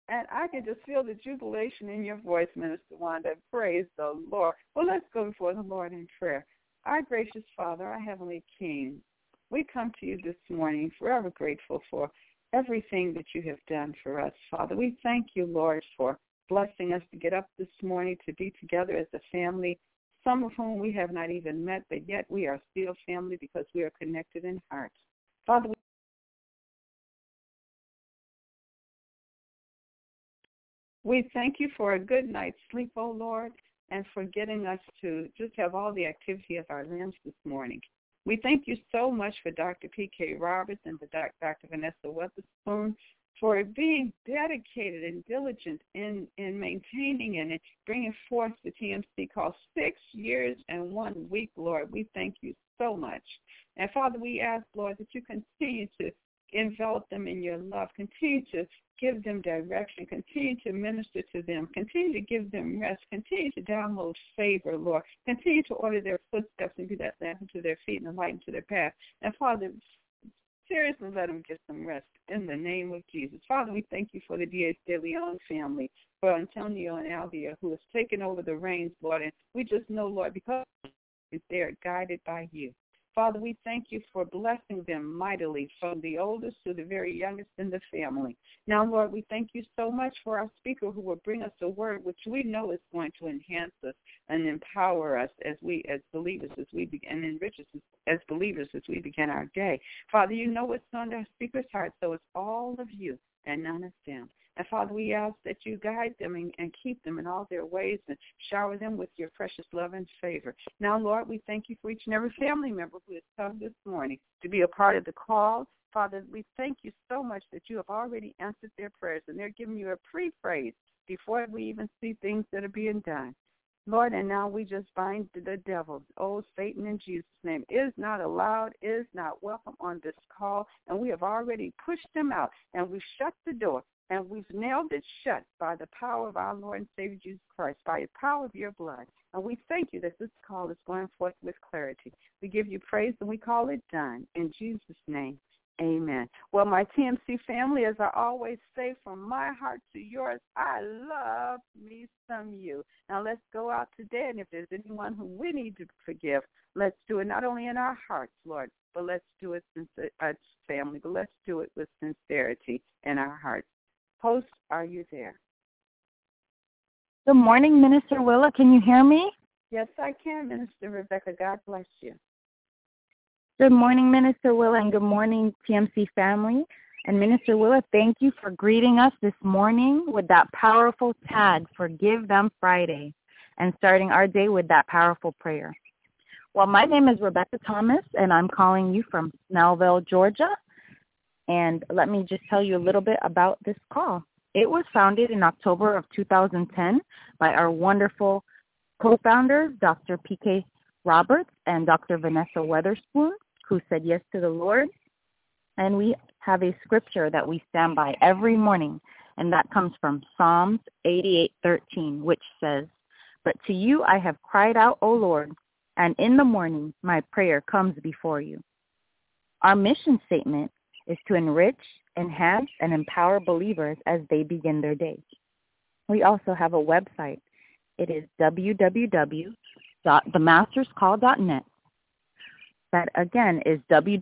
And I can just feel the jubilation in your voice, Minister Wanda. Praise the Lord. Well, let's go before the Lord in prayer. Our gracious Father, our Heavenly King, we come to you this morning forever grateful for everything that you have done for us, Father. We thank you, Lord, for blessing us to get up this morning, to be together as a family, some of whom we have not even met, but yet we are still family because we are connected in heart. Father, we thank you for a good night's sleep, O Lord, and for getting us to just have all the activity of our limbs this morning. We thank you so much for Dr. P.K. Roberts and for Dr. Vanessa Weatherspoon for being dedicated and diligent in maintaining and bringing forth the TMC call 6 years and 1 week, Lord. We thank you so much. And, Father, we ask, Lord, that you continue to envelop them in your love, continue to give them direction, continue to minister to them, continue to give them rest, continue to download favor, Lord, continue to order their footsteps and be that lamp unto their feet and a light into their path. And, Father, seriously let them get some rest in the name of Jesus. Father, we thank you for the Diaz de Leon family, for Antonio and Alvia, who has taken over the reins, Lord, and we just know, Lord, because they are guided by you. Father, we thank you for blessing them mightily from the oldest to the very youngest in the family. Now, Lord, we thank you so much for our speaker who will bring us a word which we know is going to enhance us and empower us as believers as we begin, and enrich us as believers as we begin our day. Father, you know what's on our speaker's heart, so it's all of you and none of them. And, Father, we ask that you guide them and keep them in all their ways and shower them with your precious love and favor. Now, Lord, we thank you for each and every family member who has come this morning to be a part of the call. Father, we thank you so much that you have already answered their prayers, and they're giving you a pre-praise before we even see things that are being done. Lord, and now we just bind the devil, Satan, in Jesus' name, is not allowed, is not welcome on this call, and we have already pushed him out, and we've shut the door. And we've nailed it shut by the power of our Lord and Savior Jesus Christ, by the power of your blood. And we thank you that this call is going forth with clarity. We give you praise and we call it done. In Jesus' name, amen. Well, my TMC family, as I always say, from my heart to yours, I love me some you. Now let's go out today, and if there's anyone who we need to forgive, let's do it not only in our hearts, Lord, but let's do it as family, but let's do it with sincerity in our hearts. Host, are you there? Good morning, Minister Willa. Can you hear me? Yes, I can, Minister Rebecca. God bless you. Good morning, Minister Willa, and good morning, TMC family. And Minister Willa, thank you for greeting us this morning with that powerful tag, Forgive Them Friday, and starting our day with that powerful prayer. Well, my name is Rebecca Thomas, and I'm calling you from Snellville, Georgia. And let me just tell you a little bit about this call. It was founded in October of 2010 by our wonderful co-founders, Dr. P.K. Roberts and Dr. Vanessa Weatherspoon, who said yes to the Lord. And we have a scripture that we stand by every morning, and that comes from Psalms 88:13, which says, "But to you I have cried out, O Lord, and in the morning my prayer comes before you." Our mission statement is to enrich, enhance, and empower believers as they begin their day. We also have a website. It is www.themasterscall.net. That, again, is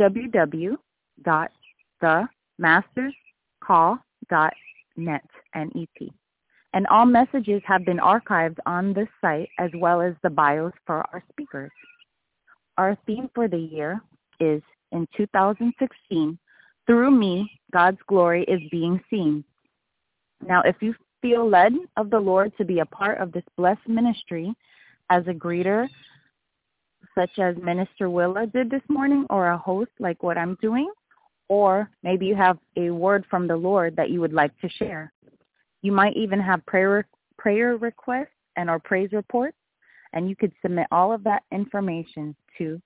www.themasterscall.net, N-E-T. And all messages have been archived on this site, as well as the bios for our speakers. Our theme for the year is, in 2016, through me, God's glory is being seen. Now, if you feel led of the Lord to be a part of this blessed ministry as a greeter, such as Minister Willa did this morning, or a host like what I'm doing, or maybe you have a word from the Lord that you would like to share. You might even have prayer requests and or praise reports, and you could submit all of that information to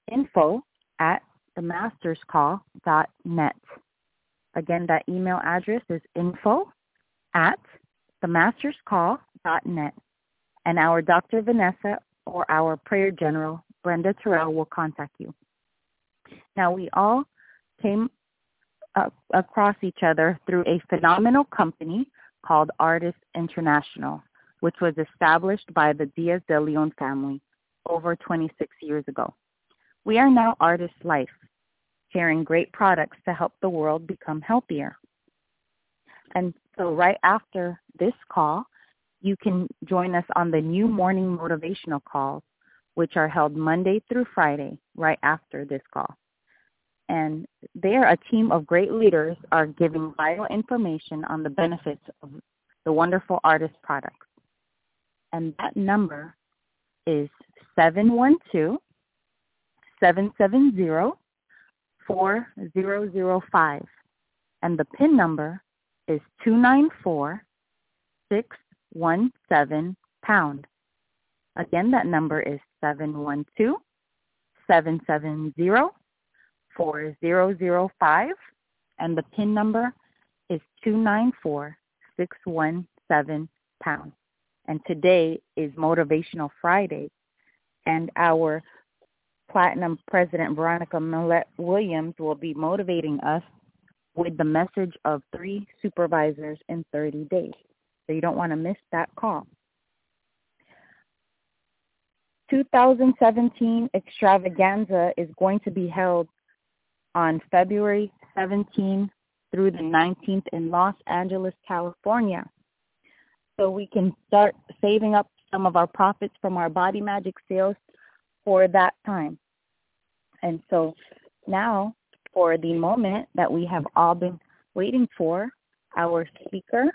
info@themasterscall.net. Again, that email address is info@themasterscall.net. And our Dr. Vanessa or our prayer general, Brenda Terrell, will contact you. Now, we all came across each other through a phenomenal company called Artists International, which was established by the Diaz de Leon family over 26 years ago. We are now Artist Life, sharing great products to help the world become healthier. And so right after this call, you can join us on the new morning motivational calls, which are held Monday through Friday, right after this call. And there, a team of great leaders are giving vital information on the benefits of the wonderful Artist products. And that number is 712-770-4005. And the PIN number is 294617#. Again, that number is 712-770-4005, and the PIN number is 294617#. And today is Motivational Friday, and our Platinum President Veronica Millette Williams will be motivating us with the message of 3 supervisors in 30 days. So you don't want to miss that call. 2017 extravaganza is going to be held on February 17th through the 19th in Los Angeles, California. So we can start saving up some of our profits from our Body Magic sales for that time. And so now, for the moment that we have all been waiting for, our speaker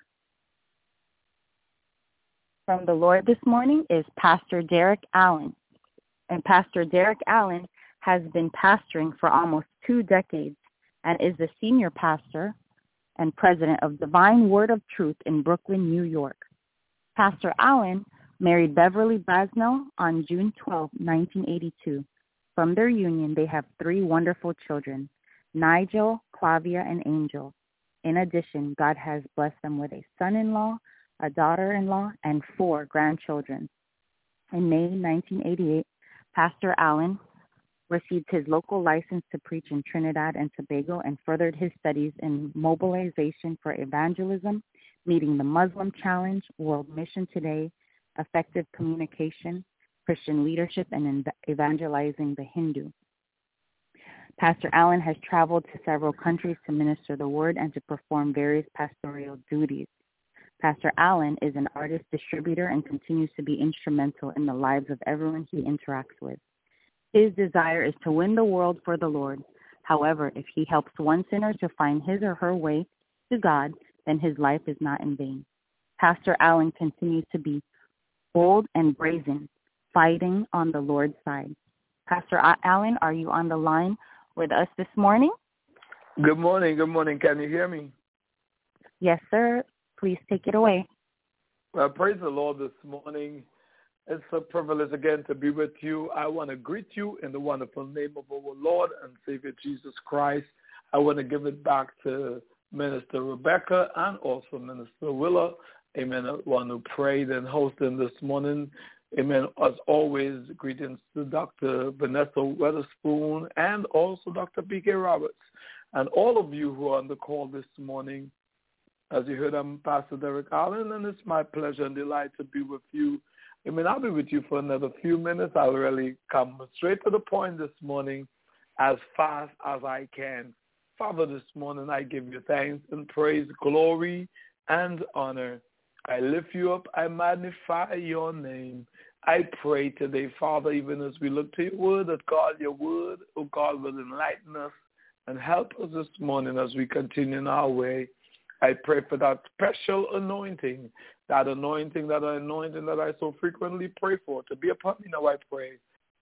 from the Lord this morning is Pastor Derek Allen. And Pastor Derek Allen has been pastoring for almost 2 decades and is the senior pastor and president of Divine Word of Truth in Brooklyn, New York. Pastor Allen married Beverly Brasnell on June 12, 1982. From their union, they have 3 wonderful children, Nigel, Clavia, and Angel. In addition, God has blessed them with a son-in-law, a daughter-in-law, and 4 grandchildren. In May 1988, Pastor Allen received his local license to preach in Trinidad and Tobago and furthered his studies in mobilization for evangelism, meeting the Muslim Challenge, World Mission Today, effective communication, Christian leadership, and evangelizing the Hindu. Pastor Allen has traveled to several countries to minister the word and to perform various pastoral duties. Pastor Allen is an artist distributor and continues to be instrumental in the lives of everyone he interacts with. His desire is to win the world for the Lord. However, if he helps one sinner to find his or her way to God, then his life is not in vain. Pastor Allen continues to be bold and brazen, fighting on the Lord's side. Pastor Allen, are you on the line with us this morning? Good morning. Good morning. Can you hear me? Yes, sir. Please take it away. Well, praise the Lord this morning. It's a privilege again to be with you. I want to greet you in the wonderful name of our Lord and Savior Jesus Christ. I want to give it back to Minister Rebecca and also Minister Willa. Amen. I want to pray and host them this morning. Amen. As always, greetings to Dr. Vanessa Weatherspoon and also Dr. P.K. Roberts. And all of you who are on the call this morning. As you heard, I'm Pastor Derek Allen, and it's my pleasure and delight to be with you. Amen. I'll be with you for another few minutes. I'll really come straight to the point this morning as fast as I can. Father, this morning I give you thanks and praise, glory, and honor. I lift you up. I magnify your name. I pray today, Father, even as we look to your word, that God, your word, oh God, will enlighten us and help us this morning as we continue in our way. I pray for that special anointing, that anointing that I so frequently pray for, to be upon me now, I pray.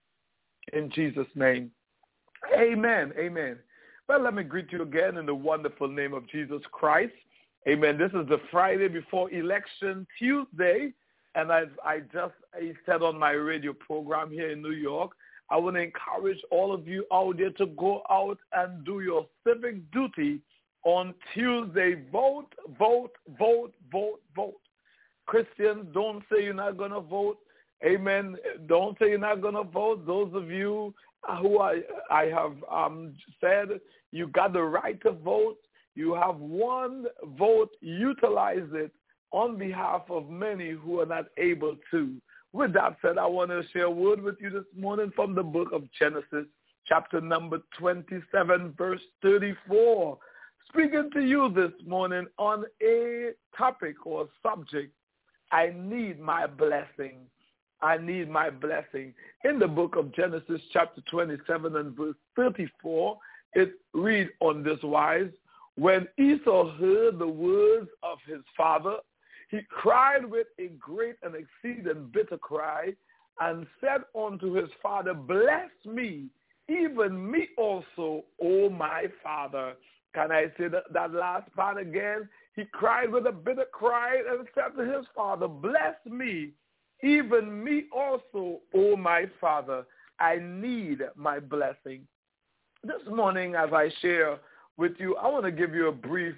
In Jesus' name, amen, amen. Well, let me greet you again in the wonderful name of Jesus Christ. Amen. This is the Friday before election Tuesday, and I said on my radio program here in New York, I want to encourage all of you out there to go out and do your civic duty on Tuesday. Vote, vote, vote, vote, vote. Christians, don't say you're not going to vote. Amen. Don't say you're not going to vote. Those of you who I have said you got the right to vote. You have one vote. Utilize it. on behalf of many who are not able to. With that said, I want to share a word with you this morning from the book of Genesis, chapter number 27, verse 34. Speaking to you this morning on a topic or subject, I need my blessing. I need my blessing. In the book of Genesis, chapter 27 and verse 34, it reads on this wise, when Esau heard the words of his father, he cried with a great and exceeding bitter cry, and said unto his father, bless me, even me also, O my father. Can I say that last part again? He cried with a bitter cry and said to his father, bless me, even me also, O my father. I need my blessing. This morning, as I share with you, I want to give you a brief,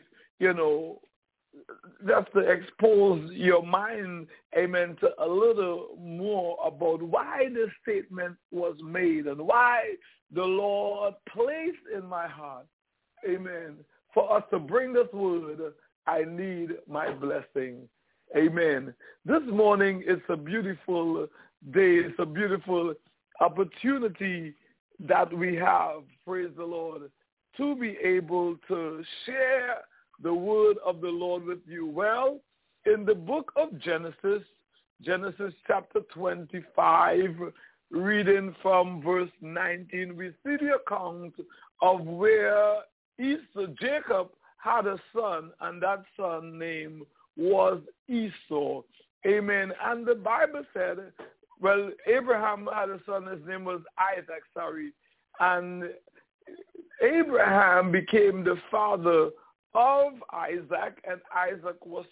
just to expose your mind, amen, to a little more about why this statement was made and why the Lord placed in my heart, amen, for us to bring this word, I need my blessing. Amen. This morning, it's a beautiful day. It's a beautiful opportunity that we have, praise the Lord, to be able to share the word of the Lord with you. Well, in the book of Genesis chapter 25, reading from verse 19, we see the account of where Jacob had a son, and that son name was Esau. Amen. And the Bible said, well, Abraham had a son, his name was Isaac, and Abraham became the father of Isaac, and Isaac was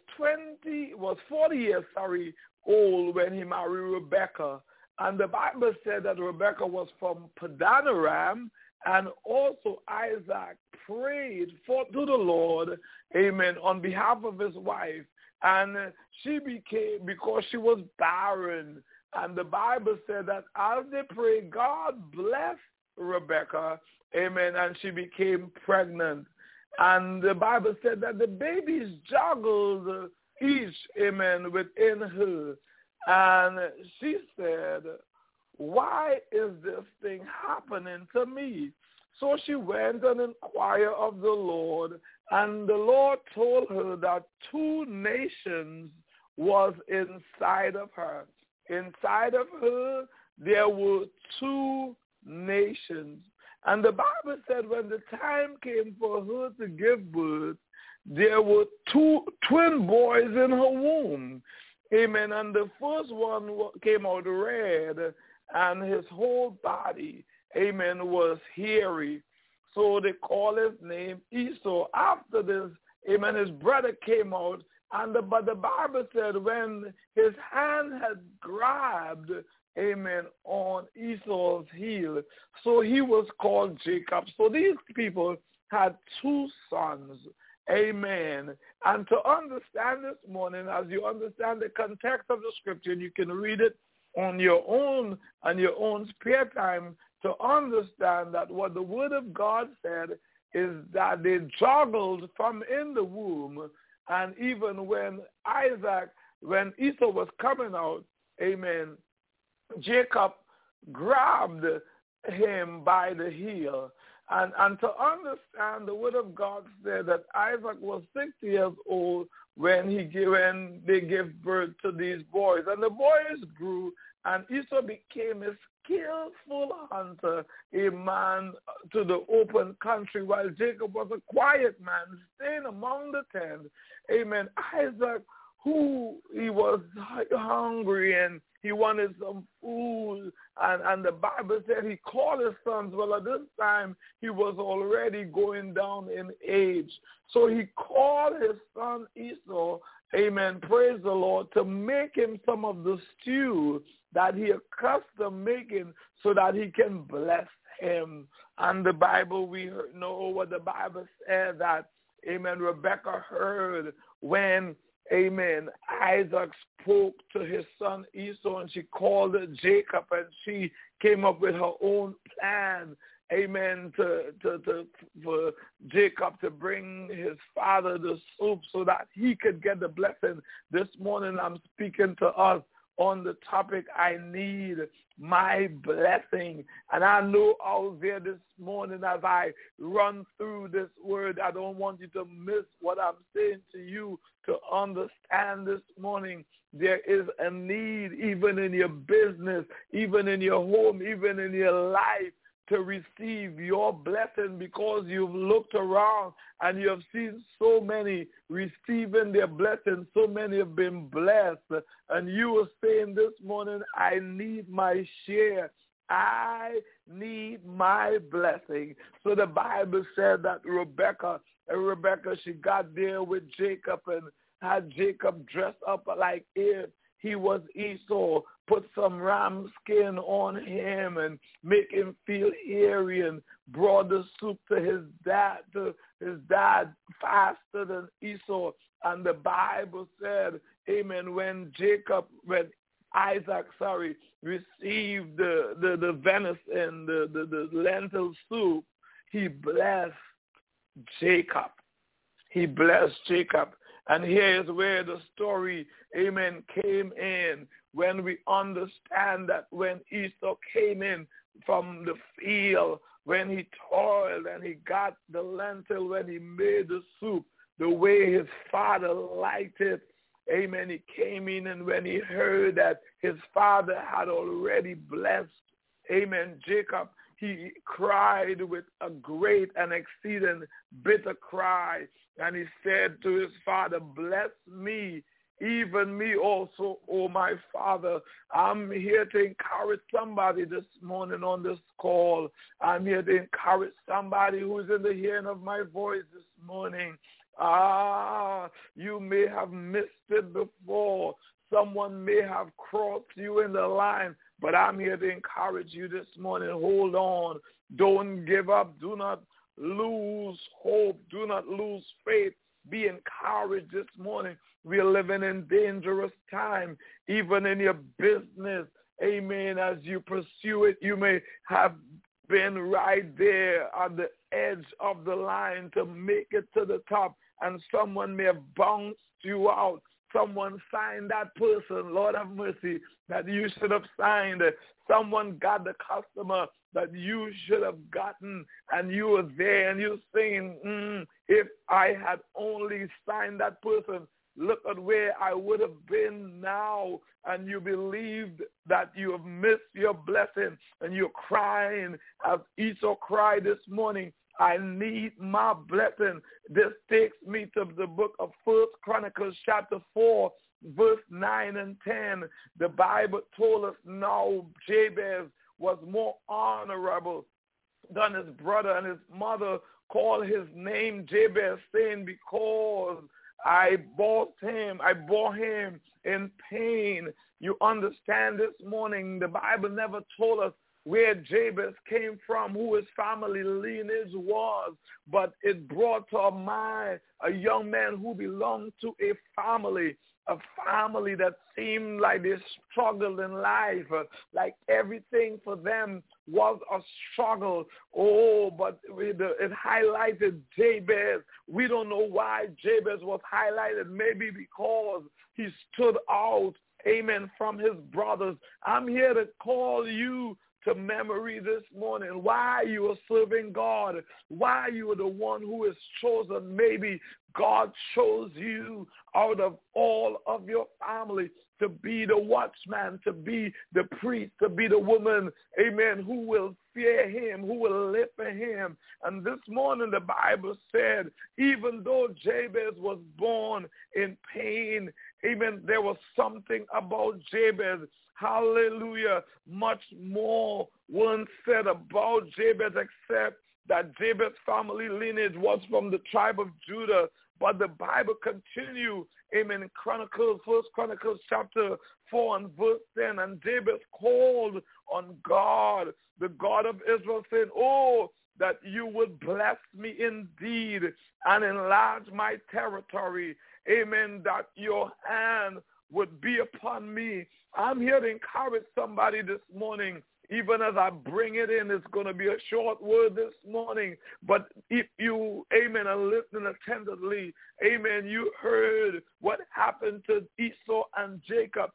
40 years old when he married Rebekah. And the Bible said that Rebekah was from Padan Aram, and also Isaac prayed to the Lord, amen, on behalf of his wife. And she became, because she was barren, and the Bible said that as they prayed, God blessed Rebekah, amen, and she became pregnant. And the Bible said that the babies juggled each, amen, within her. And she said, why is this thing happening to me? So she went and inquired of the Lord, and the Lord told her that 2 nations was inside of her. Inside of her, there were 2 nations. And the Bible said when the time came for her to give birth, there were 2 twin boys in her womb. Amen. And the first one came out red, and his whole body, amen, was hairy. So they call his name Esau. After this, amen, his brother came out, but the Bible said when his hand had grabbed, amen, on Esau's heel, so he was called Jacob. So these people had 2 sons. Amen. And to understand this morning, as you understand the context of the scripture, you can read it on your own and your own spare time to understand that what the word of God said is that they juggled from in the womb. And even when Esau was coming out, amen, Jacob grabbed him by the heel. And to understand, the word of God said that Isaac was 60 years old when they gave birth to these boys. And the boys grew, and Esau became a skillful hunter, a man to the open country, while Jacob was a quiet man, staying among the tents. Amen. Isaac, he was hungry and he wanted some food, and the Bible said he called his sons. Well, at this time, he was already going down in age. So he called his son Esau, amen, praise the Lord, to make him some of the stew that he accustomed making so that he can bless him. And the Bible, we know what the Bible said, that, amen, Rebekah heard when, amen, Isaac spoke to his son Esau, and she called Jacob, and she came up with her own plan, amen, for Jacob to bring his father the soup so that he could get the blessing. This morning I'm speaking to us on the topic, I need my blessing. And I know out there this morning as I run through this word, I don't want you to miss what I'm saying to you, to understand this morning there is a need even in your business, even in your home, even in your life, to receive your blessing, because you've looked around and you have seen so many receiving their blessing. So many have been blessed. And you are saying this morning, I need my share. I need my blessing. So the Bible said that Rebecca, she got there with Jacob and had Jacob dressed up like if he was Esau, put some ram skin on him and make him feel hairy, and brought the soup to his dad faster than Esau. And the Bible said, amen, when Isaac received the venison, the lentil soup, he blessed Jacob. He blessed Jacob. And here is where the story, amen, came in, when we understand that when Esau came in from the field, when he toiled and he got the lentil, when he made the soup, the way his father liked it, amen, he came in, and when he heard that his father had already blessed, amen, Jacob, he cried with a great and exceeding bitter cry. And he said to his father, bless me, even me also, oh my father. I'm here to encourage somebody this morning on this call. I'm here to encourage somebody who's in the hearing of my voice this morning. You may have missed it before. Someone may have crossed you in the line, but I'm here to encourage you this morning. Hold on. Don't give up. Do not lose hope. Do not lose faith. Be encouraged this morning. We are living in dangerous time, even in your business. Amen. As you pursue it, you may have been right there on the edge of the line to make it to the top, and someone may have bounced you out. Someone signed that person, Lord have mercy, that you should have signed. Someone got the customer that you should have gotten, and you were there, and you're saying, if I had only signed that person, look at where I would have been now. And you believed that you have missed your blessing, and you're crying as Esau cried this morning, I need my blessing. This takes me to the book of 1 Chronicles chapter 4, verse 9 and 10. The Bible told us now Jabez was more honorable than his brother, and his mother called his name Jabez, saying, because I bore him in pain. You understand this morning, the Bible never told us where Jabez came from, who his family lineage was, but it brought to our mind a young man who belonged to a family that seemed like they struggled in life, like everything for them was a struggle. Oh, but it highlighted Jabez. We don't know why Jabez was highlighted, maybe because he stood out, amen, from his brothers. I'm here to call you to memory this morning, why you are serving God, why you are the one who is chosen. Maybe God chose you out of all of your family to be the watchman, to be the priest, to be the woman, amen, who will fear him, who will live for him. And this morning the Bible said, even though Jabez was born in pain, amen, there was something about Jabez. Hallelujah. Much more wasn't said about Jabez except that Jabez's family lineage was from the tribe of Judah. But the Bible continues, amen, in Chronicles, 1 Chronicles chapter 4 and verse 10. And Jabez called on God, the God of Israel, saying, oh, that you would bless me indeed and enlarge my territory. Amen, that your hand would be upon me. I'm here to encourage somebody this morning. even as I bring it in, it's going to be a short word this morning. But if you, amen, are listening attentively, amen, you heard what happened to Esau and Jacob.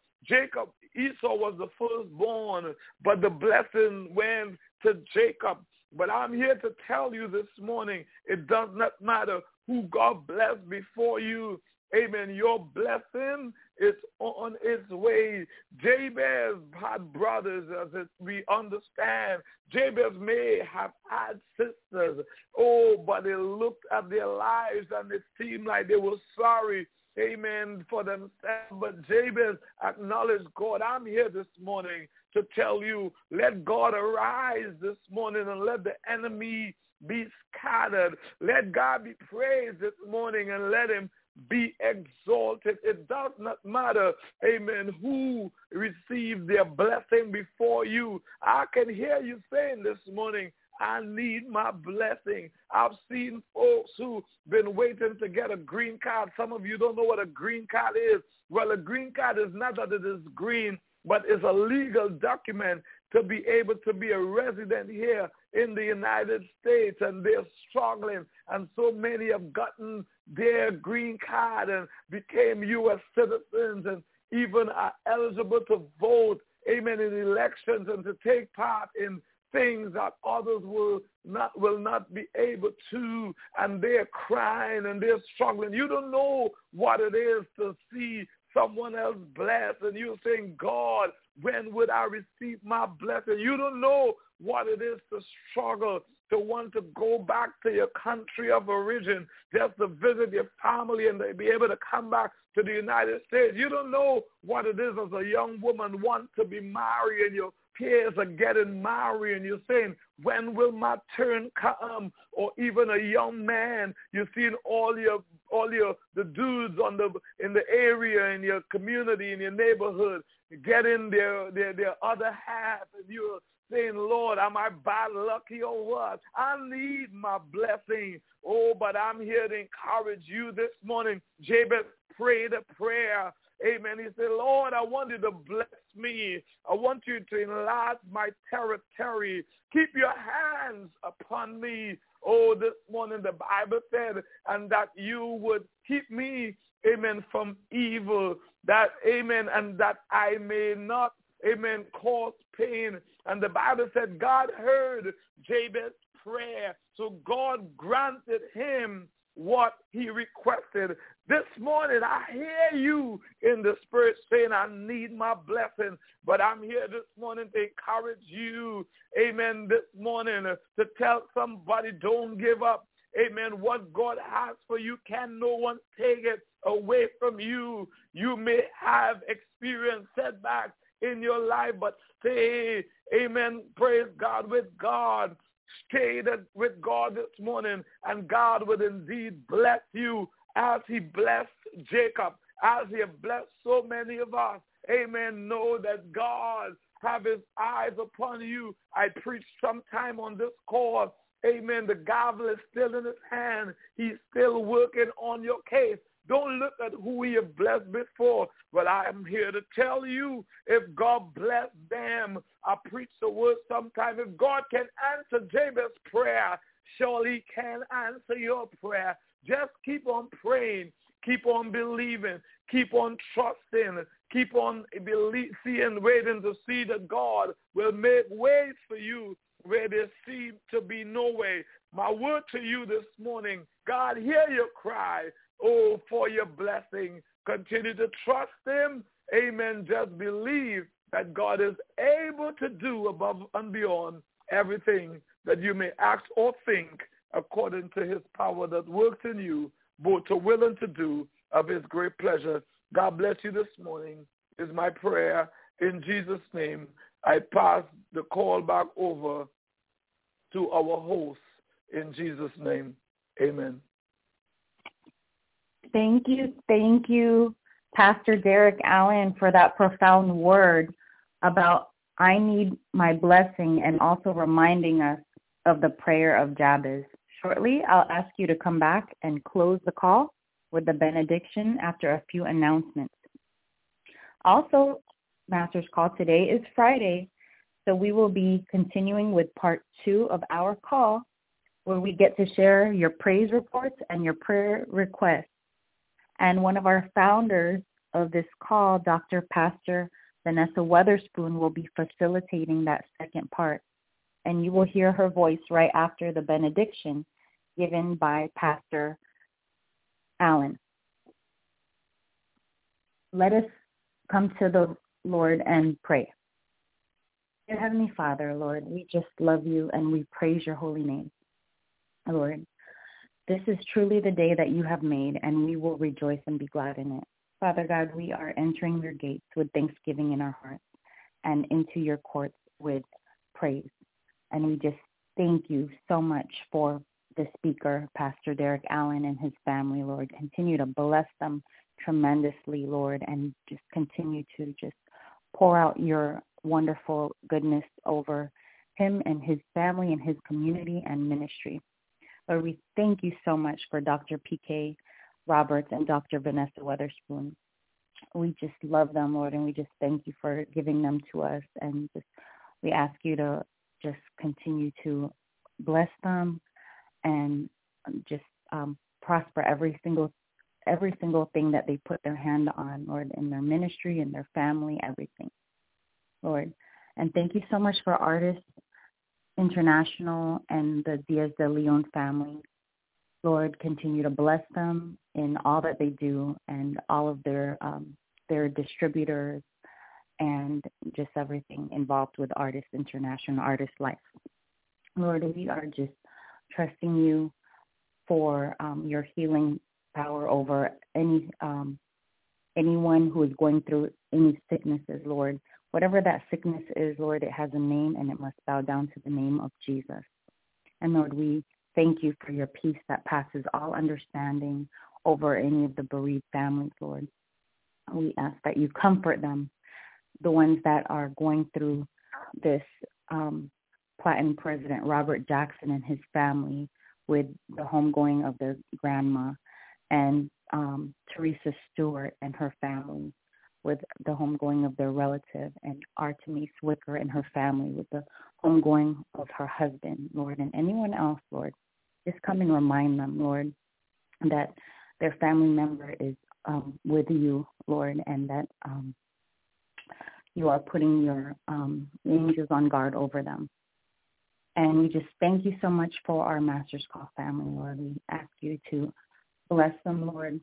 Esau was the firstborn, but the blessing went to Jacob. But I'm here to tell you this morning, it does not matter who God blessed before you. Amen. Your blessing is on its way. Jabez had brothers, as we understand. Jabez may have had sisters. But they looked at their lives and it seemed like they were sorry, amen, for themselves. But Jabez acknowledged God. I'm here this morning to tell you, let God arise this morning and let the enemy be scattered. Let God be praised this morning and let him be exalted. It does not matter, amen, who received their blessing before you. I can hear you saying this morning, I need my blessing. I've seen folks who've been waiting to get a green card. Some of you don't know what a green card is. Well, a green card is not that it is green, but it's a legal document to be able to be a resident here in the United States, and they're struggling, and so many have gotten their green card and became U.S. citizens and even are eligible to vote, amen, in elections and to take part in things that others will not be able to, and they're crying and they're struggling. You don't know what it is to see someone else blessed, and you're saying, God, when would I receive my blessing? You don't know what it is to struggle, to want to go back to your country of origin, just to visit your family and to be able to come back to the United States. You don't know what it is as a young woman want to be married, and your peers are getting married, and you're saying, when will my turn come? Or even a young man, you're seeing all the dudes in the area, in your community, in your neighborhood, getting their other half, and you're saying, Lord, am I bad lucky or what? I need my blessing. But I'm here to encourage you this morning. Jabez prayed a prayer. Amen. He said, Lord, I want you to bless me. I want you to enlarge my territory. Keep your hands upon me. This morning the Bible said, and that you would keep me, amen, from evil, that, amen, and that I may not, amen, cause pain. And the Bible said God heard Jabez's prayer, so God granted him what he requested. This morning, I hear you in the spirit saying, I need my blessing. But I'm here this morning to encourage you, amen, this morning to tell somebody, don't give up. Amen. What God has for you, can no one take it away from you. You may have experienced setbacks in your life, but stay, amen, praise God, with God. Stay with God this morning, and God will indeed bless you as he blessed Jacob, as he has blessed so many of us. Amen. Know that God have his eyes upon you. I preached sometime on this call. Amen. The gavel is still in his hand. He's still working on your case. Don't look at who he has blessed before. But I am here to tell you, if God blessed them, I preached the word sometime. If God can answer Jabez's prayer, surely he can answer your prayer. Just keep on praying. Keep on believing. Keep on trusting. Keep on waiting to see that God will make ways for you where there seems to be no way. My word to you this morning, God, hear your cry, for your blessing. Continue to trust him. Amen. Just believe that God is able to do above and beyond everything that you may ask or think, according to his power that works in you, both to will and to do of his great pleasure. God bless you this morning is my prayer. In Jesus' name, I pass the call back over to our host. In Jesus' name, amen. Thank you, Pastor Derek Allen, for that profound word about I need my blessing, and also reminding us of the prayer of Jabez. Shortly, I'll ask you to come back and close the call with the benediction after a few announcements. Also, Master's Call today is Friday, So we will be continuing with part 2 of our call, where we get to share your praise reports and your prayer requests. And one of our founders of this call, Dr. Pastor Vanessa Weatherspoon, will be facilitating that second part. And you will hear her voice right after the benediction given by Pastor Allen. Let us come to the Lord and pray. Dear Heavenly Father, Lord, we just love you and we praise your holy name. Lord, this is truly the day that you have made, and we will rejoice and be glad in it. Father God, we are entering your gates with thanksgiving in our hearts and into your courts with praise. And we just thank you so much for the speaker, Pastor Derek Allen, and his family, Lord. Continue to bless them tremendously, Lord, and just continue to just pour out your wonderful goodness over him and his family and his community and ministry. Lord, we thank you so much for Dr. P.K. Roberts and Dr. Vanessa Weatherspoon. We just love them, Lord, and we just thank you for giving them to us. And just we ask you to just continue to bless them and just prosper every single thing that they put their hand on, Lord, in their ministry, in their family, everything, Lord. And thank you so much for Artists International and the Diaz de Leon family. Lord, continue to bless them in all that they do and all of their distributors and just everything involved with Artists International, Artist Life. Lord, we are just trusting you for your healing power over anyone who is going through any sicknesses, Lord. Whatever that sickness is, Lord, it has a name, and it must bow down to the name of Jesus. And Lord, we thank you for your peace that passes all understanding over any of the bereaved families, Lord. We ask that you comfort them, the ones that are going through this Platinum President Robert Jackson and his family with the homegoing of their grandma, and Teresa Stewart and her family with the homegoing of their relative, and Artemis Wicker and her family with the homegoing of her husband, Lord, and anyone else, Lord. Just come and remind them, Lord, that their family member is with you, Lord, and that you are putting your angels on guard over them. And we just thank you so much for our Master's Call family, Lord. We ask you to bless them, Lord,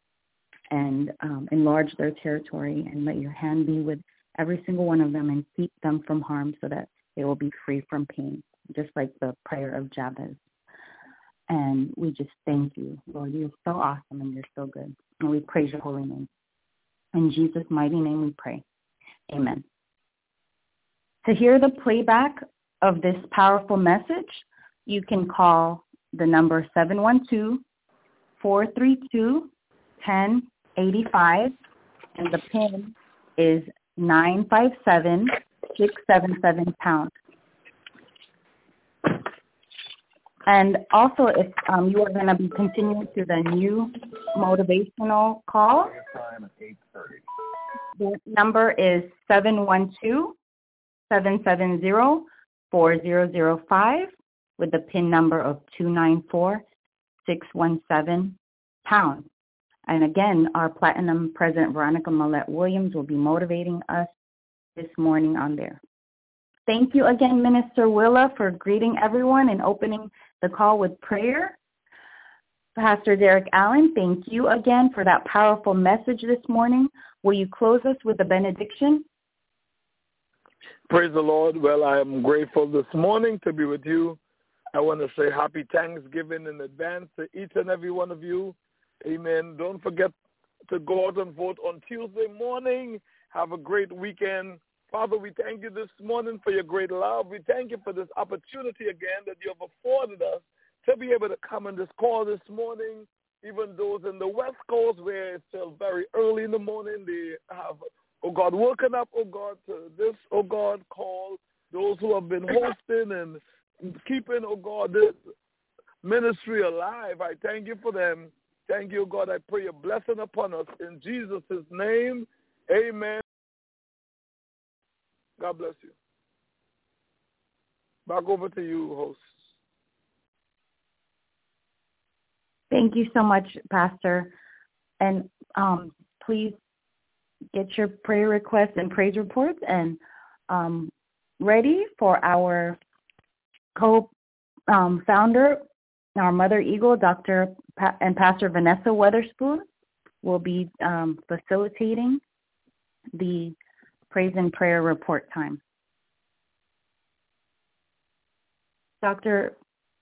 and enlarge their territory, and let your hand be with every single one of them and keep them from harm so that they will be free from pain, just like the prayer of Jabez. And we just thank you, Lord. You're so awesome and you're so good. And we praise your holy name. In Jesus' mighty name we pray. Amen. To hear the playback of this powerful message, you can call the number 712-432-1085, and the PIN is 957677#. And also, if you are going to be continuing to the new motivational call, the number is 712-770-4005 with the PIN number of 294617#. And again, our Platinum President Veronica Millette Williams will be motivating us this morning on there. Thank you again, Minister Willa, for greeting everyone and opening the call with prayer. Pastor Derek Allen, thank you again for that powerful message this morning. Will you close us with a benediction? Praise the Lord. Well, I am grateful this morning to be with you. I want to say happy Thanksgiving in advance to each and every one of you. Amen. Don't forget to go out and vote on Tuesday morning. Have a great weekend. Father, we thank you this morning for your great love. We thank you for this opportunity again that you have afforded us to be able to come on this call this morning. Even those in the West Coast where it's still very early in the morning, they have, oh God, woken up, oh God, to this, oh God, call. Those who have been hosting and keeping, oh God, this ministry alive. I thank you for them. Thank you, God. I pray your blessing upon us. In Jesus' name, amen. God bless you. Back over to you, host. Thank you so much, Pastor. And please get your prayer requests and praise reports and ready for our co-founder, our Mother Eagle, Dr. and Pastor Vanessa Weatherspoon, will be facilitating the praise and prayer report time. Dr.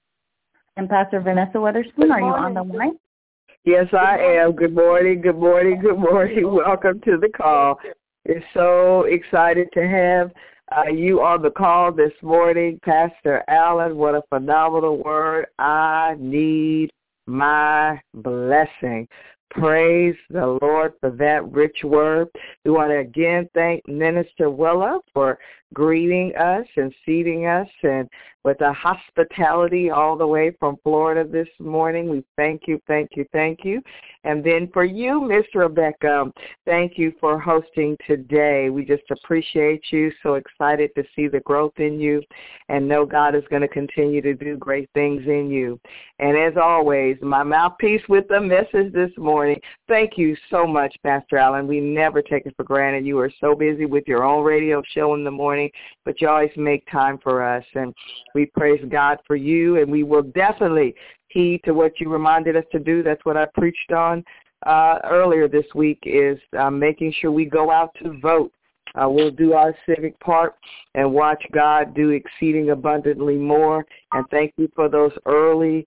and Pastor Vanessa Weatherspoon, are you on the line? Yes, I am. Good morning, good morning, good morning. Welcome to the call. It's so excited to have you on the call this morning. Pastor Allen, what a phenomenal word. I need my blessing. Praise the Lord for that rich word. We want to again thank Minister Willa for greeting us and seating us and with a hospitality all the way from Florida this morning. We thank you, thank you, thank you. And then for you, Miss Rebecca, thank you for hosting today. We just appreciate you. So excited to see the growth in you and know God is going to continue to do great things in you. And as always, my mouthpiece with the message this morning. Thank you so much, Pastor Allen. We never take it for granted. You are so busy with your own radio show in the morning, but you always make time for us. And we praise God for you, and we will definitely heed to what you reminded us to do. That's what I preached on earlier this week, is making sure we go out to vote. We'll do our civic part and watch God do exceeding abundantly more. And thank you for those early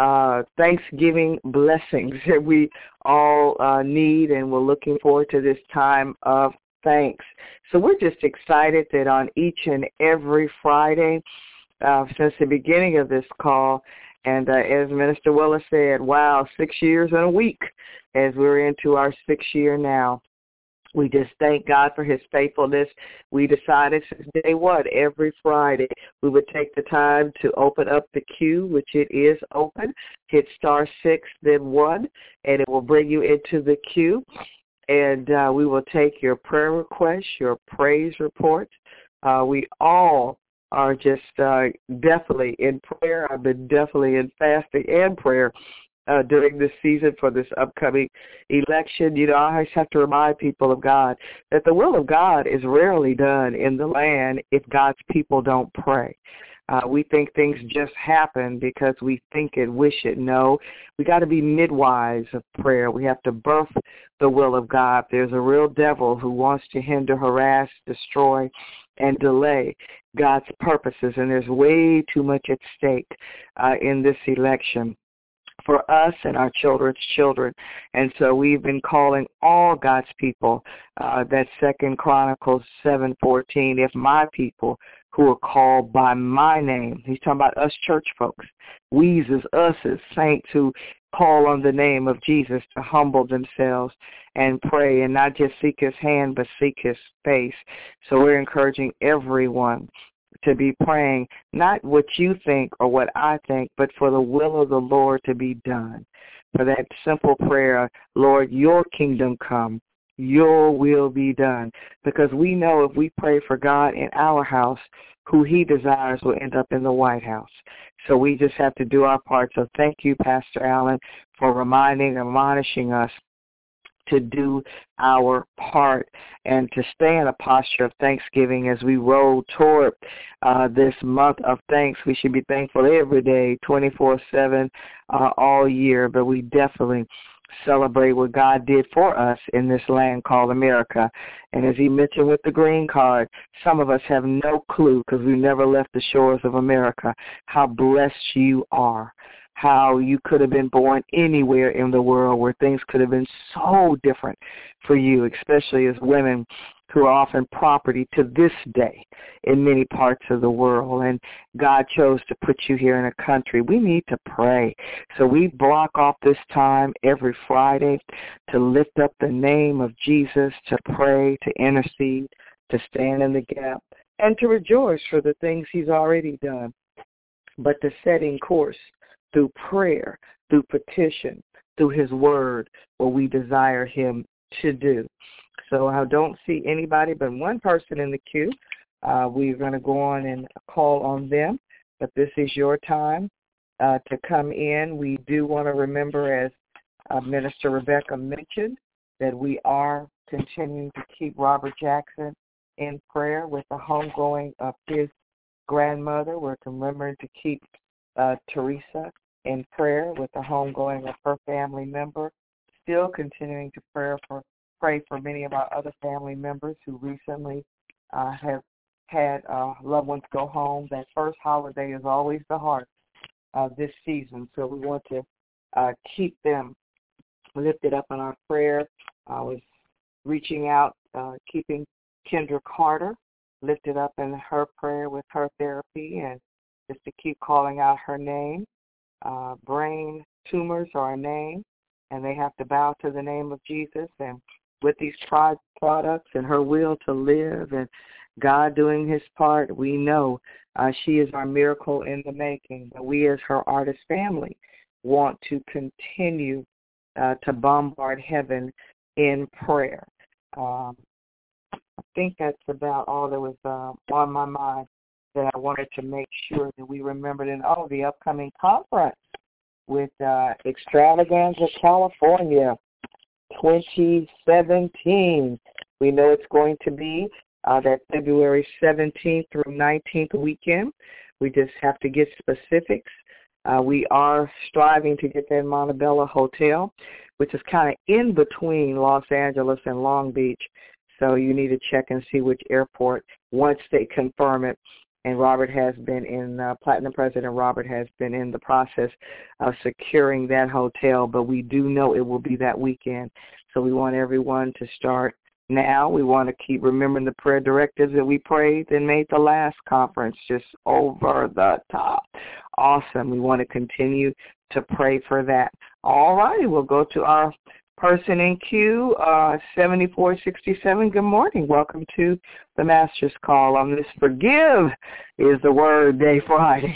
Thanksgiving blessings that we all need, and we're looking forward to this time of thanks. So we're just excited that on each and every Friday since the beginning of this call, and as Minister Willa said, wow, 6 years and a week as we're into our 6th year now. We just thank God for his faithfulness. We decided since day one, every Friday, we would take the time to open up the queue, which it is open. Hit *6, then 1, and it will bring you into the queue. And we will take your prayer requests, your praise reports. We all are just definitely in prayer. I've been definitely in fasting and prayer during this season for this upcoming election. You know, I always have to remind people of God that the will of God is rarely done in the land if God's people don't pray. We think things just happen because we think it, wish it. No, we got to be midwives of prayer. We have to birth the will of God. There's a real devil who wants to hinder, harass, destroy, and delay God's purposes, and there's way too much at stake in this election for us and our children's children. And so we've been calling all God's people, that 2 Chronicles 7:14, if my people who are called by my name. He's talking about us church folks. We's is us as saints who call on the name of Jesus to humble themselves and pray and not just seek his hand, but seek his face. So we're encouraging everyone to be praying, not what you think or what I think, but for the will of the Lord to be done. For that simple prayer, Lord, your kingdom come, your will be done. Because we know if we pray for God in our house, who he desires will end up in the White House. So we just have to do our part. So thank you, Pastor Allen, for reminding and admonishing us to do our part and to stay in a posture of thanksgiving as we roll toward this month of thanks. We should be thankful every day, 24/7, all year, but we definitely celebrate what God did for us in this land called America. And as he mentioned with the green card, some of us have no clue because we never left the shores of America, how blessed you are. How you could have been born anywhere in the world where things could have been so different for you, especially as women who are often property to this day in many parts of the world. And God chose to put you here in a country. We need to pray. So we block off this time every Friday to lift up the name of Jesus, to pray, to intercede, to stand in the gap, and to rejoice for the things he's already done, but to setting course through prayer, through petition, through his word, what we desire him to do. So I don't see anybody but one person in the queue. We're going to go on and call on them. but this is your time to come in. We do want to remember, as Minister Rebecca mentioned, that we are continuing to keep Robert Jackson in prayer with the homegoing of his grandmother. We're remembering to keep Teresa in prayer with the homegoing of her family member. Still continuing to pray for many of our other family members who recently have had loved ones go home. That first holiday is always the hardest this season, so we want to keep them lifted up in our prayer. I was reaching out, keeping Kendra Carter lifted up in her prayer with her therapy, and just to keep calling out her name. Brain tumors are a name, and they have to bow to the name of Jesus. And with these products and her will to live and God doing his part, we know she is our miracle in the making. But we as her artist family want to continue to bombard heaven in prayer. I think that's about all that was on my mind that I wanted to make sure that we remembered. And the upcoming conference with Extravaganza California 2017. We know it's going to be that February 17th through 19th weekend. We just have to get specifics. We are striving to get that Montebello Hotel, which is kind of in between Los Angeles and Long Beach. So you need to check and see which airport once they confirm it. And Robert has been Platinum President Robert has been in the process of securing that hotel, but we do know it will be that weekend. So we want everyone to start now. We want to keep remembering the prayer directives that we prayed and made the last conference just over the top. Awesome. We want to continue to pray for that. All righty, we'll go to our person in queue, 7467. Good morning. Welcome to the Master's Call on this Forgive is the Word Day Friday.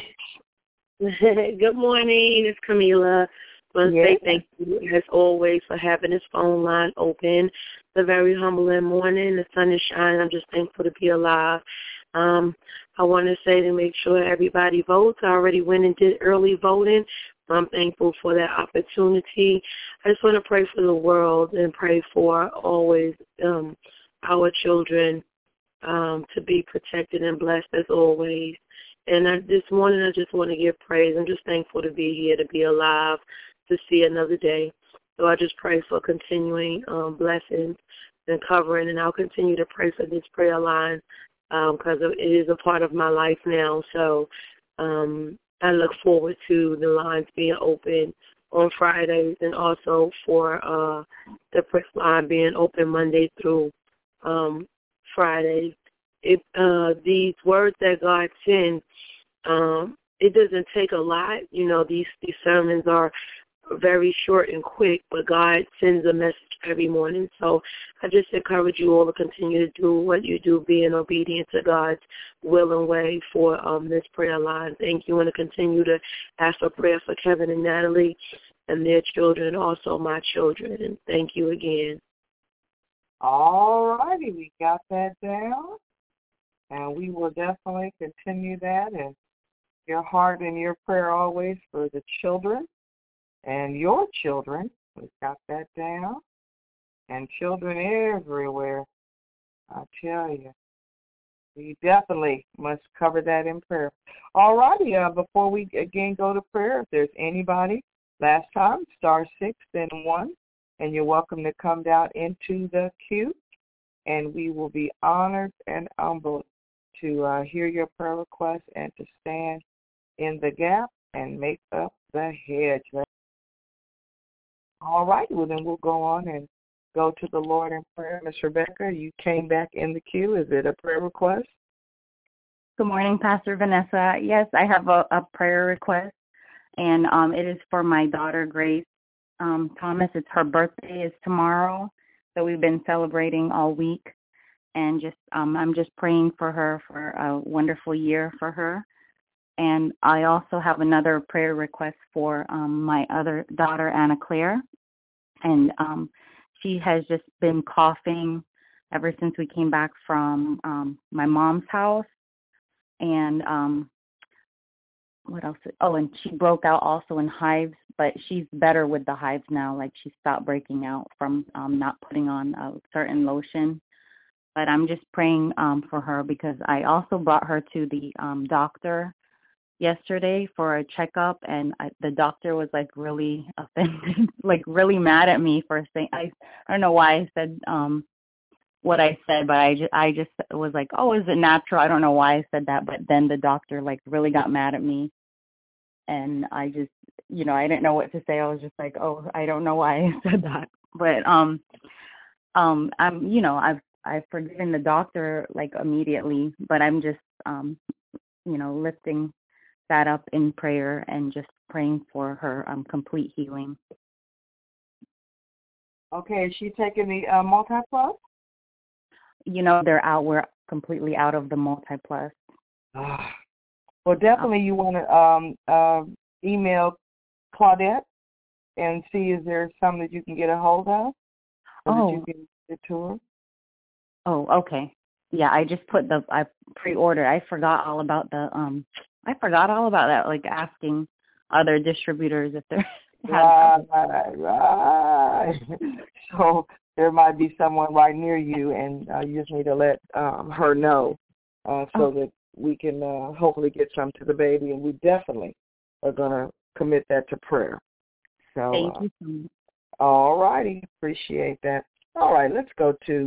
Good morning. It's Camila. I want to say thank you, as always, for having this phone line open. It's a very humbling morning. The sun is shining. I'm just thankful to be alive. I want to say to make sure everybody votes. I already went and did early voting. I'm thankful for that opportunity. I just want to pray for the world and pray for always our children to be protected and blessed as always. And this morning I just want to give praise. I'm just thankful to be here, to be alive, to see another day. So I just pray for continuing blessings and covering, and I'll continue to pray for this prayer line because it is a part of my life now. So I look forward to the lines being open on Fridays and also for the prayer line being open Monday through Friday. These words that God sends, it doesn't take a lot. You know, these sermons are very short and quick, but God sends a message every morning. So I just encourage you all to continue to do what you do, being obedient to God's will and way for this prayer line. Thank you, and to continue to ask for prayer for Kevin and Natalie and their children, and also my children. And thank you again. All righty, we got that down, and we will definitely continue that. And your heart and your prayer always for the children and your children. We've got that down. And children everywhere. I tell you, we definitely must cover that in prayer. All righty, before we again go to prayer, if there's anybody, last time, *6, then 1, and you're welcome to come down into the queue, and we will be honored and humbled to hear your prayer request and to stand in the gap and make up the hedge. All right, well, then we'll go on and go to the Lord in prayer. Ms. Rebecca, you came back in the queue. Is it a prayer request? Good morning, Pastor Vanessa. Yes, I have a prayer request, and it is for my daughter, Grace Thomas. It's her birthday is tomorrow, so we've been celebrating all week, and I'm just praying for her for a wonderful year for her. And I also have another prayer request for my other daughter, Anna Claire. And she has just been coughing ever since we came back from my mom's house. And what else? Oh, and she broke out also in hives, but she's better with the hives now. Like she stopped breaking out from not putting on a certain lotion. But I'm just praying for her because I also brought her to the doctor yesterday for a checkup, and the doctor was like really offended, like really mad at me for saying I don't know why I said what I said, but I just was like, oh, is it natural? I don't know why I said that, but then the doctor like really got mad at me, and I just I didn't know what to say. I was just like, oh, I don't know why I said that, but I've forgiven the doctor like immediately, but I'm just lifting that up in prayer and just praying for her complete healing. Okay, is she taking the Multi-Plus? They're out. We're completely out of the Multi-Plus. Well, definitely you want to email Claudette and see is there something that you can get a hold of so that you can get to her. Oh, okay. Yeah, I just put I pre-ordered. I forgot all about that, like asking other distributors if they're Right. So there might be someone right near you, and you just need to let her know so that we can hopefully get some to the baby, and we definitely are going to commit that to prayer. So, thank you so much. All righty. Appreciate that. All right, let's go to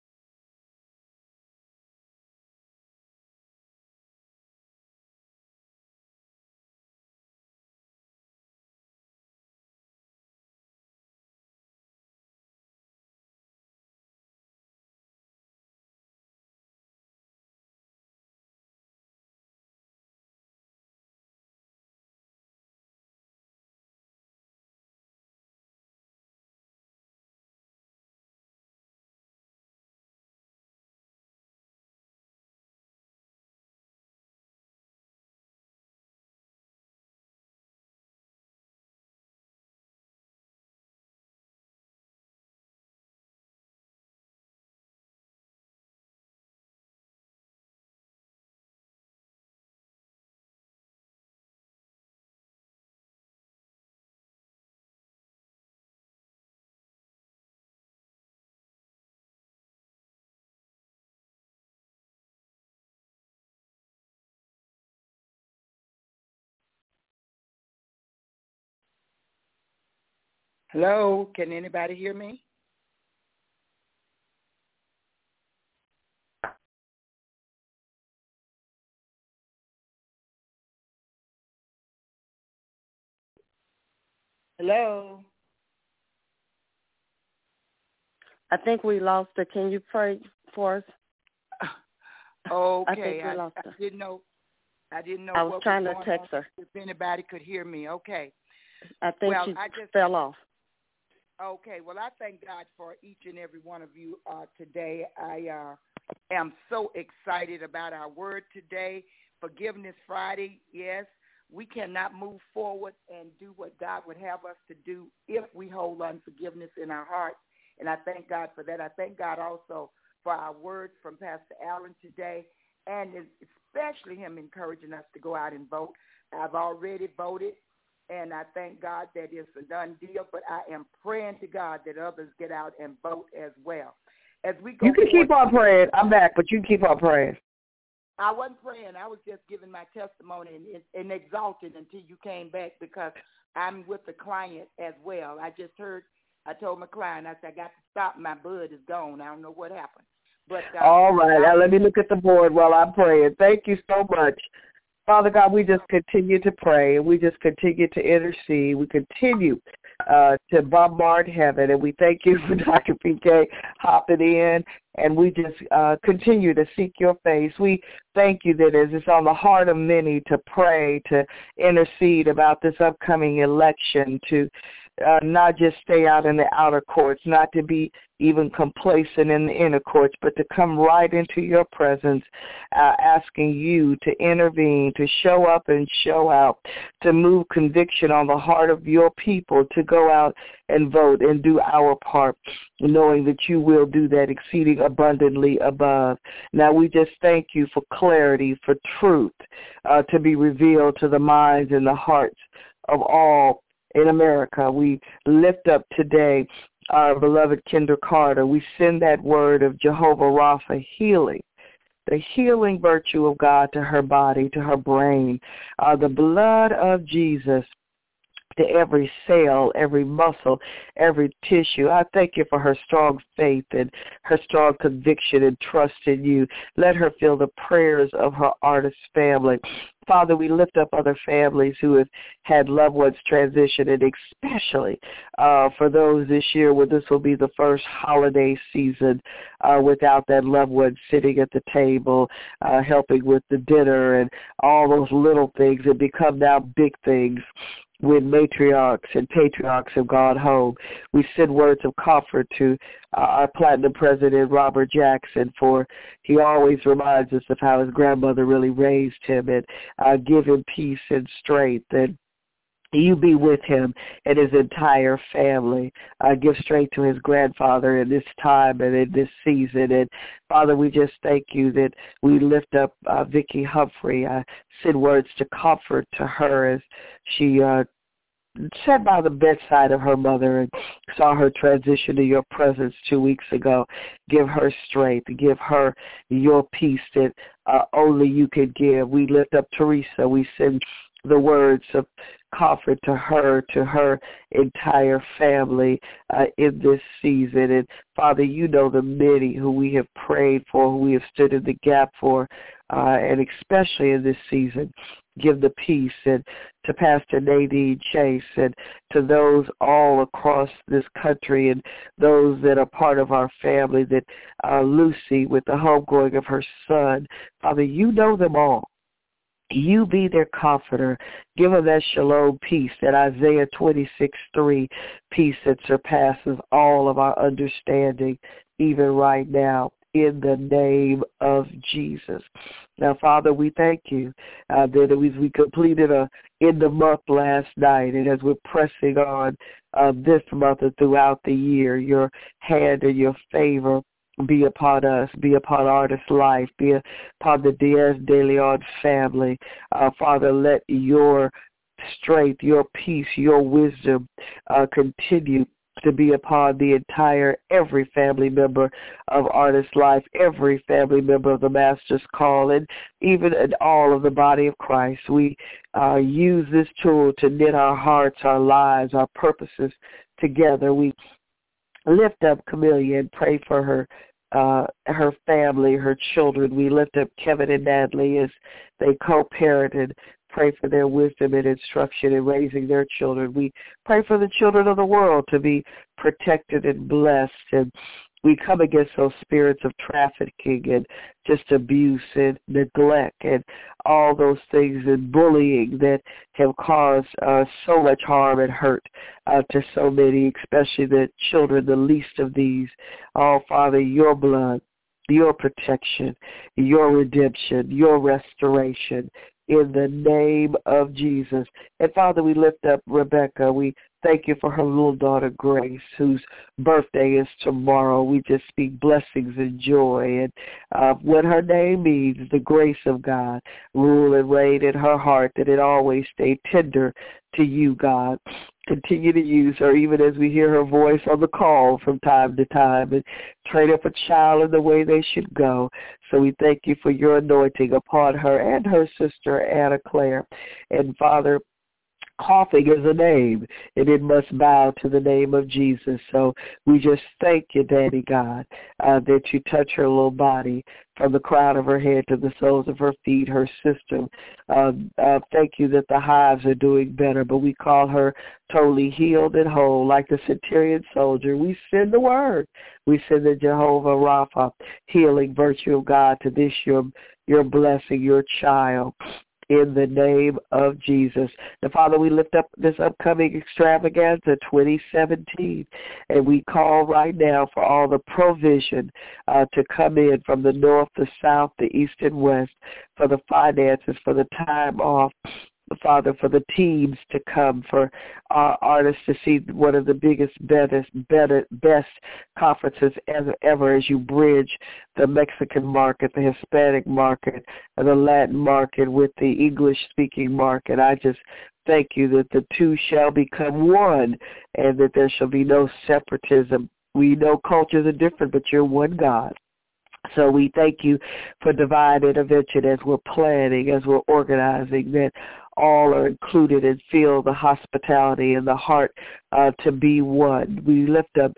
Hello, can anybody hear me? Hello? I think we lost her. Can you pray for us? Okay, I think we lost her. I didn't know. I was trying to text her. If anybody could hear me, okay. I think she fell off. Okay, well, I thank God for each and every one of you today. I am so excited about our word today, Forgiveness Friday. Yes, we cannot move forward and do what God would have us to do if we hold unforgiveness in our hearts, and I thank God for that. I thank God also for our words from Pastor Allen today, and especially him encouraging us to go out and vote. I've already voted. And I thank God that it's a done deal, but I am praying to God that others get out and vote as well. As we go, you can keep on praying. I'm back, but you can keep on praying. I wasn't praying. I was just giving my testimony and exalted until you came back because I'm with the client as well. I told my client, I said, I got to stop. My bud is gone. I don't know what happened. But all right. Now let me look at the board while I'm praying. Thank you so much. Father God, we just continue to pray, and we just continue to intercede. We continue to bombard heaven, and we thank you for Dr. PK hopping in, and we just continue to seek your face. We thank you that as it's on the heart of many to pray, to intercede about this upcoming election, to not just stay out in the outer courts, not to be even complacent in the inner courts, but to come right into your presence, asking you to intervene, to show up and show out, to move conviction on the heart of your people, to go out and vote and do our part, knowing that you will do that exceeding abundantly above. Now we just thank you for clarity, for truth to be revealed to the minds and the hearts of all in America. We lift up today our beloved Kendra Carter. We send that word of Jehovah Rapha, healing, the healing virtue of God to her body, to her brain, the blood of Jesus to every cell, every muscle, every tissue. I thank you for her strong faith and her strong conviction and trust in you. Let her feel the prayers of her artist family. Father, we lift up other families who have had loved ones transition, and especially for those this year where this will be the first holiday season without that loved one sitting at the table, helping with the dinner and all those little things that become now big things. When matriarchs and patriarchs have gone home, we send words of comfort to our platinum president, Robert Jackson, for he always reminds us of how his grandmother really raised him, and give him peace and strength, and you be with him and his entire family. Give strength to his grandfather in this time and in this season. And Father, we just thank you that we lift up Vicki Humphrey. Send words to comfort to her as she sat by the bedside of her mother and saw her transition to your presence 2 weeks ago. Give her strength. Give her your peace that only you can give. We lift up Teresa. We send the words of comfort to her entire family in this season. And Father, you know the many who we have prayed for, who we have stood in the gap for, and especially in this season. Give the peace and to Pastor Nadine Chase and to those all across this country and those that are part of our family, that Lucy with the homegoing of her son. Father, you know them all. You be their comforter. Give them that shalom peace, that Isaiah 26:3 peace that surpasses all of our understanding, even right now, in the name of Jesus. Now, Father, we thank you that we completed a end of month last night, and as we're pressing on this month and throughout the year, your hand and your favor be upon us, be upon Artist Life, be upon the Diaz de Leon family. Father, let your strength, your peace, your wisdom continue to be upon the entire, every family member of Artist Life, every family member of the Master's Call, and even in all of the body of Christ. We use this tool to knit our hearts, our lives, our purposes together. We lift up Camellia and pray for her family, her children. We lift up Kevin and Natalie as they co-parented. Pray for their wisdom and instruction in raising their children. We pray for the children of the world to be protected and blessed. And we come against those spirits of trafficking and just abuse and neglect and all those things and bullying that have caused so much harm and hurt to so many, especially the children, the least of these. Oh, Father, your blood, your protection, your redemption, your restoration, in the name of Jesus. And Father, we lift up Rebecca. We thank you for her little daughter, Grace, whose birthday is tomorrow. We just speak blessings and joy. And what her name means, the grace of God, rule and reign in her heart, that it always stay tender to you, God. Continue to use her, even as we hear her voice on the call from time to time, and train up a child in the way they should go. So we thank you for your anointing upon her and her sister, Anna Claire. And Father, coughing is a name, and it must bow to the name of Jesus. So we just thank you, Daddy God, that you touch her little body from the crown of her head to the soles of her feet, her system. Thank you that the hives are doing better, but we call her totally healed and whole, like the centurion soldier. We send the word. We send the Jehovah Rapha, healing virtue of God, to this your blessing, your child. in the name of Jesus. Now, Father, we lift up this upcoming extravaganza 2017, and we call right now for all the provision to come in from the north, the south, the east, and west, for the finances, for the time off, Father, for the teams to come, for our artists to see one of the biggest, best conferences ever as you bridge the Mexican market, the Hispanic market, and the Latin market with the English-speaking market. I just thank you that the two shall become one and that there shall be no separatism. We know cultures are different, but you're one God. So we thank you for divine intervention as we're planning, as we're organizing, that all are included and feel the hospitality and the heart to be one. We lift up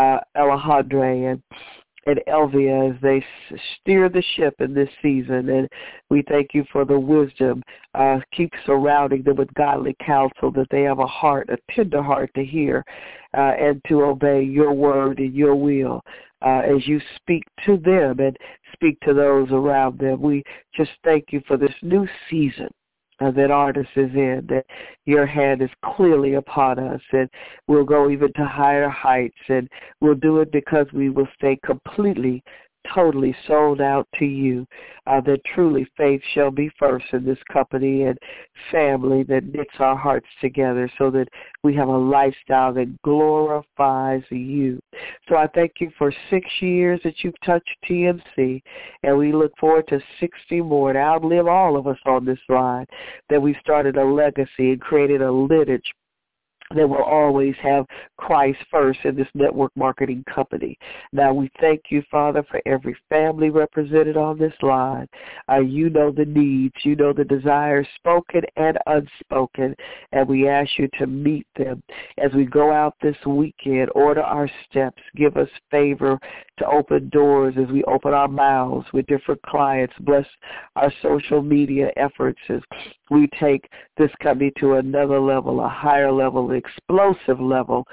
Alejandra and Elvia as they steer the ship in this season, and we thank you for the wisdom. Keep surrounding them with godly counsel, that they have a heart, a tender heart to hear and to obey your word and your will. As you speak to them and speak to those around them. We just thank you for this new season that Artist is in, that your hand is clearly upon us, and we'll go even to higher heights, and we'll do it because we will stay completely, totally sold out to you, that truly faith shall be first in this company and family that knits our hearts together so that we have a lifestyle that glorifies you. So I thank you for 6 years that you've touched TMC, and we look forward to 60 more to outlive all of us on this line, that we started a legacy and created a lineage that will always have Christ first in this network marketing company. Now we thank you, Father, for every family represented on this line. You know the needs, you know the desires spoken and unspoken, and we ask you to meet them. As we go out this weekend, order our steps, give us favor to open doors as we open our mouths with different clients. Bless our social media efforts as we take this company to another level, a higher level, an explosive level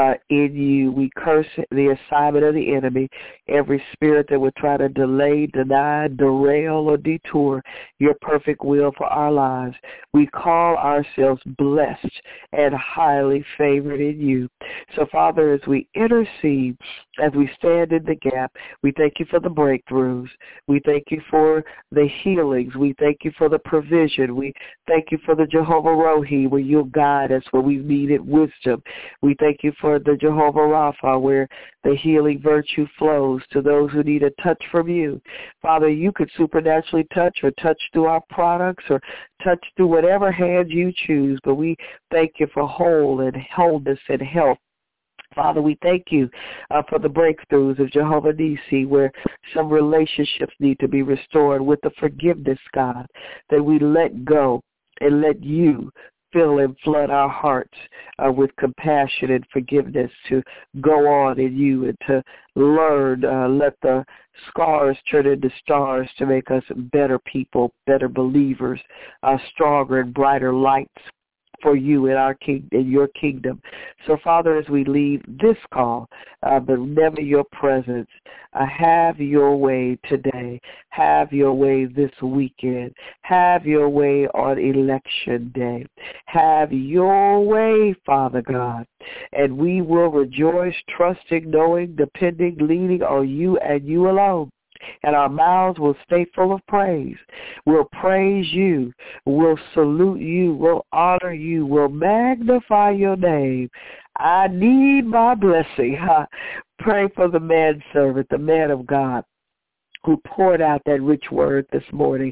in you. We curse the assignment of the enemy, every spirit that would try to delay, deny, derail, or detour your perfect will for our lives. We call ourselves blessed and highly favored in you. So, Father, as we intercede, as we stand in the gap, we thank you for the breakthroughs. We thank you for the healings. We thank you for the provision. We thank you for the Jehovah Rohi, where you'll guide us, where we've needed wisdom. We thank you for the Jehovah Rapha, where the healing virtue flows to those who need a touch from you. Father, you could supernaturally touch or touch through our products or touch through whatever hand you choose, but we thank you for wholeness and health. Father, we thank you for the breakthroughs of Jehovah Nissi, where some relationships need to be restored with the forgiveness, God, that we let go and let you fill and flood our hearts with compassion and forgiveness to go on in you and to learn, let the scars turn into stars to make us better people, better believers, stronger and brighter lights for you in our in your kingdom. So, Father, as we leave this call, but never your presence, have your way today. Have your way this weekend. Have your way on election day. Have your way, Father God. And we will rejoice, trusting, knowing, depending, leaning on you and you alone. And our mouths will stay full of praise. We'll praise you. We'll salute you. We'll honor you. We'll magnify your name. I need my blessing. Pray for the manservant, the man of God, who poured out that rich word this morning,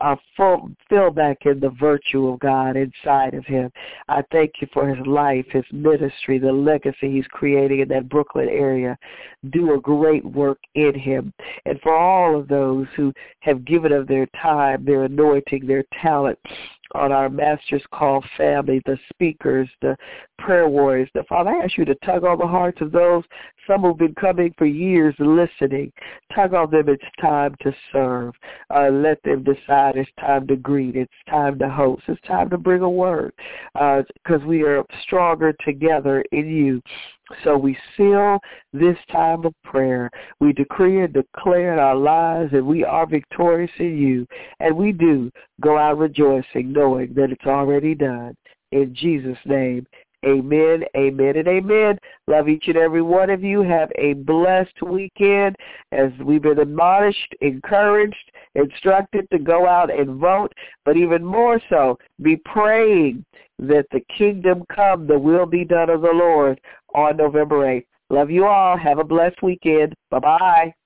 fill back in the virtue of God inside of him. I thank you for his life, his ministry, the legacy he's creating in that Brooklyn area. Do a great work in him. And for all of those who have given of their time, their anointing, their talent, on our Master's Call family, the speakers, the prayer warriors. Father, I ask you to tug on the hearts of those Some have been coming for years listening. Tug on them, it's time to serve. Let them decide it's time to greet. It's time to host. It's time to bring a word because we are stronger together in you. So we seal this time of prayer. We decree and declare in our lives that we are victorious in you. And we do go out rejoicing, knowing that it's already done. In Jesus' name, amen, amen, and amen. Love each and every one of you. Have a blessed weekend as we've been admonished, encouraged, instructed to go out and vote, but even more so, be praying that the kingdom come, the will be done of the Lord on November 8th. Love you all. Have a blessed weekend. Bye-bye.